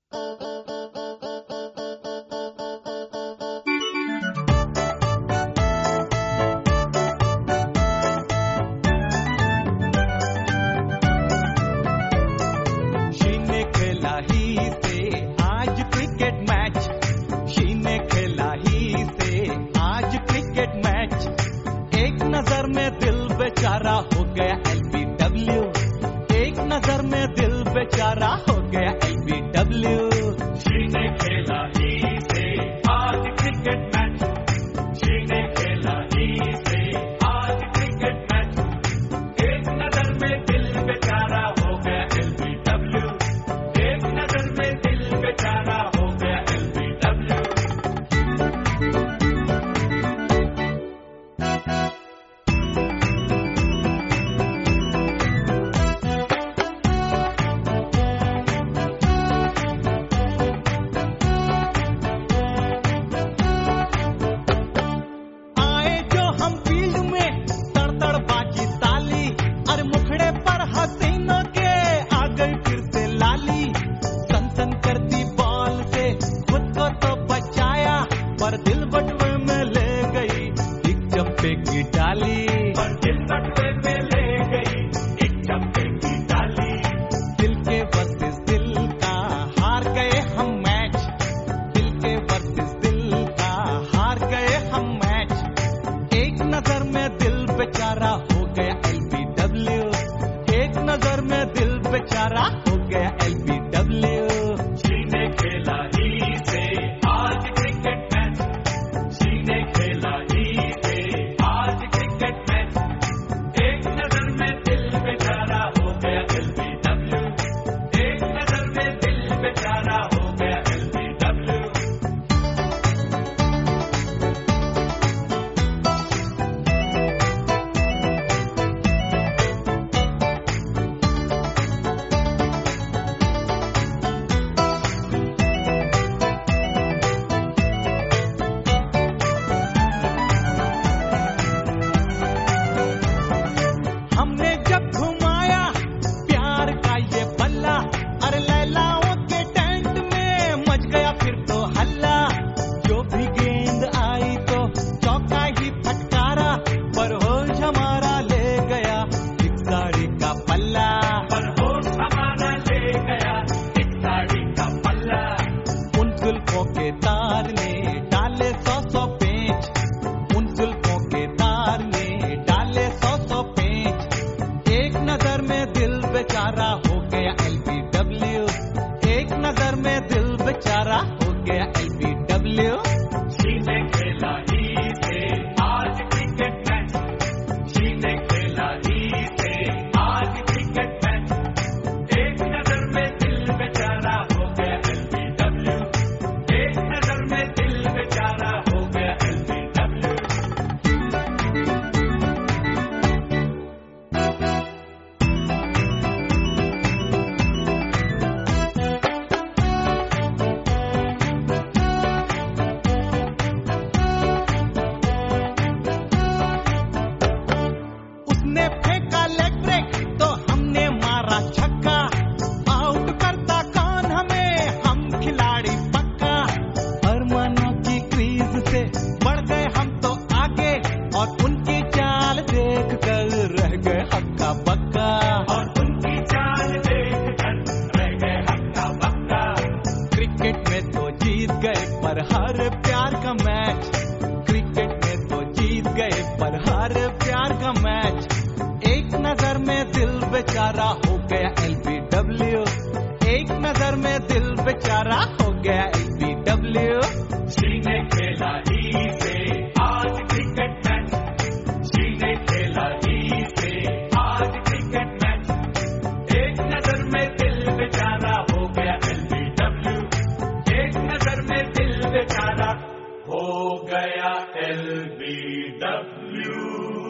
बेचारा हो गया एलबीडब्ल्यू, एक नजर में दिल बेचारा हो गया एलबीडब्ल्यू। जी ने खेला ही से आज क्रिकेट मैच, जी ने खेला ही से आज क्रिकेट मैच, एक नजर में दिल बेचारा हो गया एलबीडब्ल्यू, एक नजर में दिल बेचारा हो गया एलबीडब्ल्यू। पर दिल बटवे में ले गई एक चप्पे की डाली, पर दिल बटवे में ले गई एक चप्पे की डाली। दिल के वर्सेस दिल का हार गए हम मैच, दिल के वर्सेस दिल का हार गए हम मैच, एक नजर में दिल बेचारा हो गया एलबीडब्ल्यू, एक नजर में दिल बेचारा हो गया एलबीडब्ल्यू। जी ने खेला ही से आज क्रिकेट मैच, जी ने खेला ही से आज क्रिकेट मैच, एक नजर में दिल बेचारा हो गया एलबीडब्ल्यू, एक नजर में दिल बेचारा हो गया एलबीडब्ल्यू। हमने जब घुमाया प्यार का ये बल्ला, अरे लैलाओं के टेंट में मच गया फिर तो हल्ला, जो भी गेंद आई तो चौका ही फटकारा, पर होश हमारा ले गया एक साड़ी का पल्ला, पर होश हमारा ले गया एक साड़ी का पल्ला। उन जुल्फों के तार ने डाले 100 पेंच, उन जुल्फों के तार ने डाले 100 पेंच, एक नजर में दिल बेचारा हो गया एलबीडब्ल्यू, एक नजर में दिल बेचारा हो गया एलबीडब्ल्यू। जी ने खेला ही से आज क्रिकेट मैच, जी ने खेला ही से आज क्रिकेट मैच, एक नजर में दिल बेचारा हो गया एलबीडब्ल्यू, एक नजर में दिल बेचारा हो गया एलबीडब्ल्यू। उसने फेंका लेग ब्रेक तो हमने मारा छक्का, आउट करता कौन हमें, हम खिलाड़ी पक्का, अरमानों की क्रीज से बढ़ गए हम तो आगे, और उनकी चाल देख कर रह गए हक्का बक्का, और उनकी चाल देख कर रह गए हक्का बक्का। क्रिकेट में तो जीत गए पर हर प्यार का मैच, क्रिकेट में तो जीत गए पर हर प्यार का मैच, एक नजर में दिल बेचारा हो गया एलबीडब्ल्यू, एक नजर में दिल बेचारा हो गया एलबीडब्ल्यू। जी ने खेला ही से आज क्रिकेट मैच, जी ने खेला ही से आज क्रिकेट मैच, एक नजर में दिल बेचारा हो गया एलबीडब्ल्यू, एक नजर में दिल बेचारा हो गया एलबीडब्ल्यू।